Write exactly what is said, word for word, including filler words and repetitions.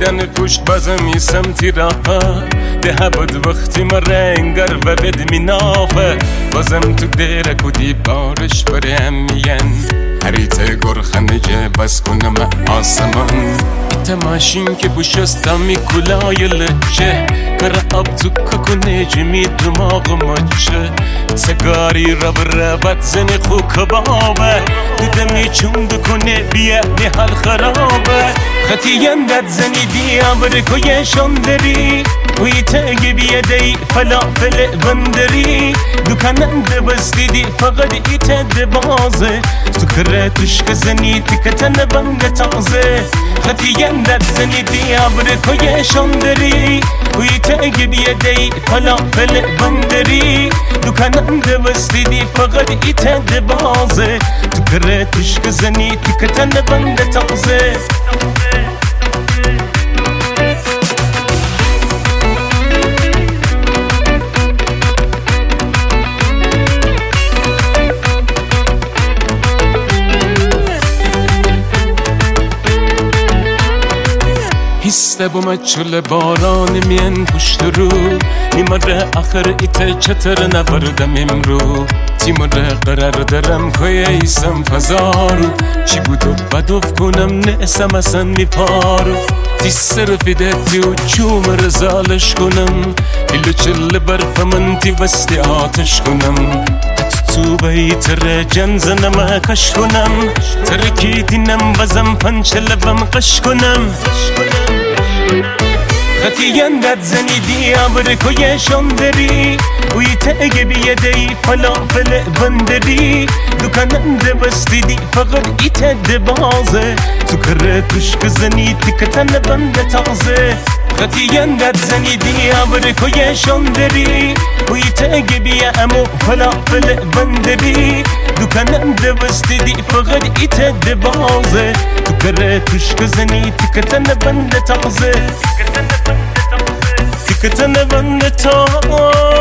دیدن پشت بازم می سمتی راه ده بود وقتی ما رنگر و بد می نافه بازم تو دیرک و دیبارش برم میین هریت گرخنجه بس کنم آسمان تماشین که بوشستا می کلای لچه کر آب تو ککو نجمی دماغ مچه سگاری رب ربت زنی خو کبابه دیدمی چون دکنه بیا می حال خرابه خطی یندت زنی دیا برکوی شندری وی تاگی بیا دی فلافل بندری دکانند بستی دی فقط ایت دبازه تو کره تشک زنی تکتن بنگ تازه خطی یندت زنی دیا برکوی شندری وی تاگی بیا دی فلافل بندری دکانند بستی دی فقط ایت دبازه تو کره تشک زنی تکتن بنگ تازه هسته بوم چل باران مین پشت رو میمره آخر ایت چتر نبردم امرو تیمره قرار درم که ایسم فزارو چی بودو بدوف کنم نسم اصلا میپارو تی صرفیده تیو چوم رزالش کنم ایلو چل برف من تی وستی آتش کنم تو بیت رجن زنم کش کنم ترکی دینم بزم پنچ لبم قش کنم خطی یندت زنی دیا برکوی شندری وی تاگی بیا دی فلافل بندری دکانند بستی دی فقط ایت دبازه تو کره تشک زنی تکتن بند تازه خطی یندت زنی دیا برکوی شندری وی تاگی بیا امو فلافل بندری دکانند بستی دی فقط ایت دبازه تو کره تشک زنی تکتن بند تازه تکتن بند تازه